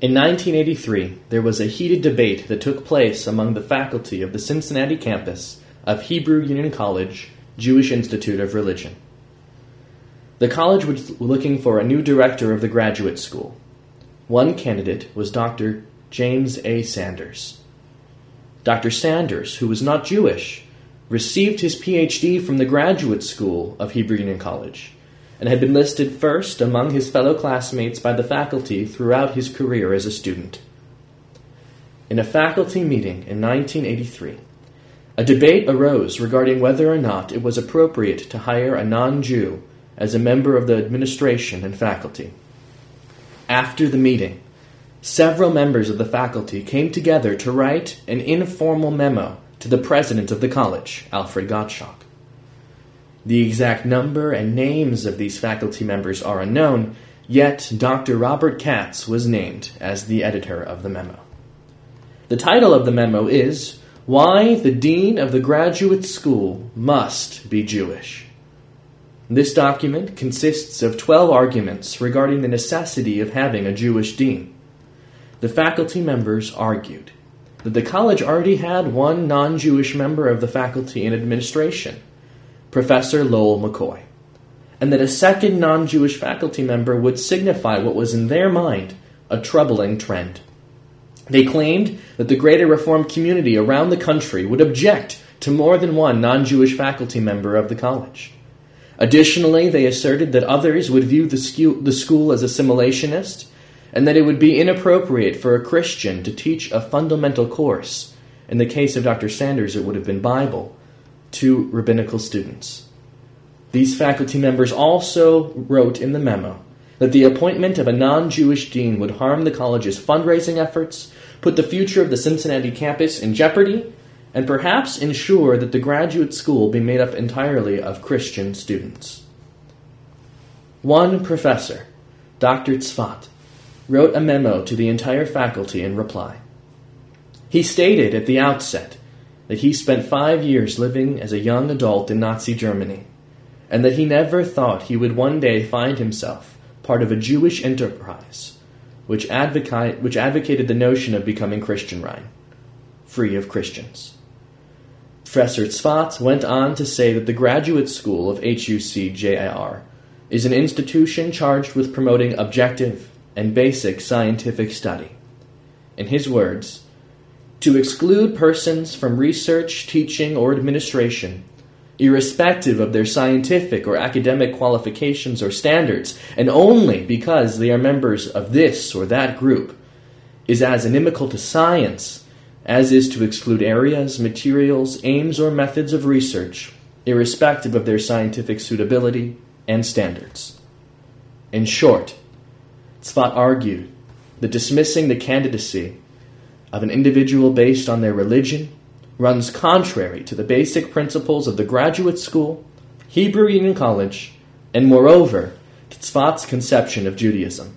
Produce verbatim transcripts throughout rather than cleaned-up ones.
In nineteen eighty-three, there was a heated debate that took place among the faculty of the Cincinnati campus of Hebrew Union College, Jewish Institute of Religion. The college was looking for a new director of the graduate school. One candidate was Doctor James A. Sanders. Doctor Sanders, who was not Jewish, received his P H D from the graduate school of Hebrew Union College and had been listed first among his fellow classmates by the faculty throughout his career as a student. In a faculty meeting in nineteen eighty-three, a debate arose regarding whether or not it was appropriate to hire a non-Jew as a member of the administration and faculty. After the meeting, several members of the faculty came together to write an informal memo to the president of the college, Alfred Gottschalk. The exact number and names of these faculty members are unknown, yet Doctor Robert Katz was named as the editor of the memo. The title of the memo is, "Why the Dean of the Graduate School Must Be Jewish." This document consists of twelve arguments regarding the necessity of having a Jewish dean. The faculty members argued that the college already had one non-Jewish member of the faculty and administration, Professor Lowell McCoy, and that a second non-Jewish faculty member would signify what was in their mind a troubling trend. They claimed that the greater Reformed community around the country would object to more than one non-Jewish faculty member of the college. Additionally, they asserted that others would view the school as assimilationist and that it would be inappropriate for a Christian to teach a fundamental course. In the case of Doctor Sanders, it would have been Bible, to rabbinical students. These faculty members also wrote in the memo that the appointment of a non-Jewish dean would harm the college's fundraising efforts, put the future of the Cincinnati campus in jeopardy, and perhaps ensure that the graduate school be made up entirely of Christian students. One professor, Doctor Tzfat, wrote a memo to the entire faculty in reply. He stated at the outset that he spent five years living as a young adult in Nazi Germany, and that he never thought he would one day find himself part of a Jewish enterprise which, advocate, which advocated the notion of becoming Christian Rhine, free of Christians. Professor Tzfat went on to say that the graduate school of H U C J I R is an institution charged with promoting objective and basic scientific study. In his words, to exclude persons from research, teaching, or administration, irrespective of their scientific or academic qualifications or standards, and only because they are members of this or that group, is as inimical to science as is to exclude areas, materials, aims, or methods of research, irrespective of their scientific suitability and standards. In short, Tzfat argued that dismissing the candidacy of an individual based on their religion runs contrary to the basic principles of the graduate school, Hebrew Union College, and moreover, to Tzfat's conception of Judaism.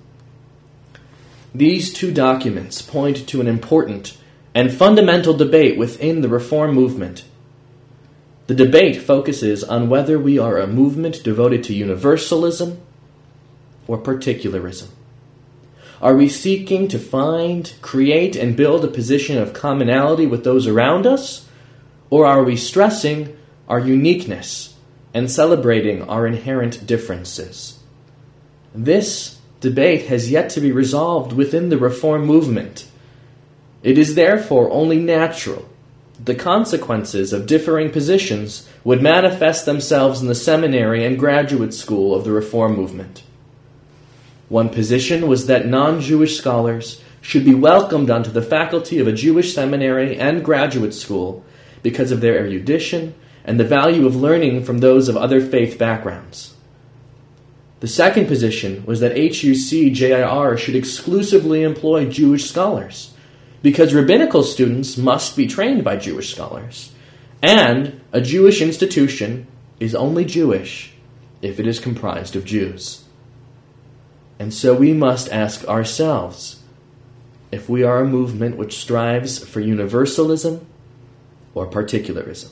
These two documents point to an important and fundamental debate within the Reform movement. The debate focuses on whether we are a movement devoted to universalism or particularism. Are we seeking to find, create, and build a position of commonality with those around us? Or are we stressing our uniqueness and celebrating our inherent differences? This debate has yet to be resolved within the Reform movement. It is therefore only natural that the consequences of differing positions would manifest themselves in the seminary and graduate school of the Reform movement. One position was that non-Jewish scholars should be welcomed onto the faculty of a Jewish seminary and graduate school because of their erudition and the value of learning from those of other faith backgrounds. The second position was that H U C J I R should exclusively employ Jewish scholars because rabbinical students must be trained by Jewish scholars, and a Jewish institution is only Jewish if it is comprised of Jews. And so we must ask ourselves if we are a movement which strives for universalism or particularism.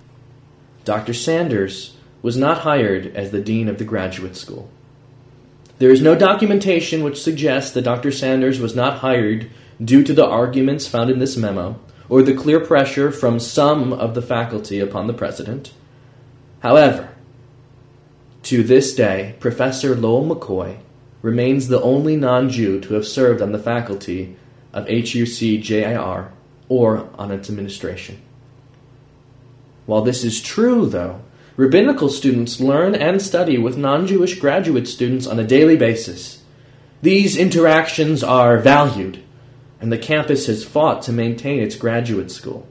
Doctor Sanders was not hired as the dean of the graduate school. There is no documentation which suggests that Doctor Sanders was not hired due to the arguments found in this memo, or the clear pressure from some of the faculty upon the president. However, to this day, Professor Lowell McCoy remains the only non-Jew to have served on the faculty of H U C J I R or on its administration. While this is true, though, rabbinical students learn and study with non-Jewish graduate students on a daily basis. These interactions are valued, and the campus has fought to maintain its graduate school.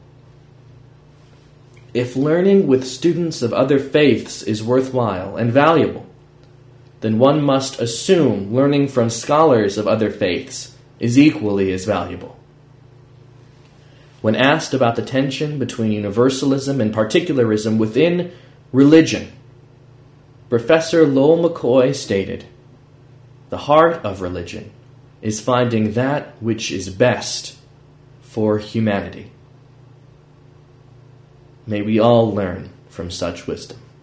If learning with students of other faiths is worthwhile and valuable, then one must assume learning from scholars of other faiths is equally as valuable. When asked about the tension between universalism and particularism within religion, Professor Lowell McCoy stated, "The heart of religion is finding that which is best for humanity." May we all learn from such wisdom.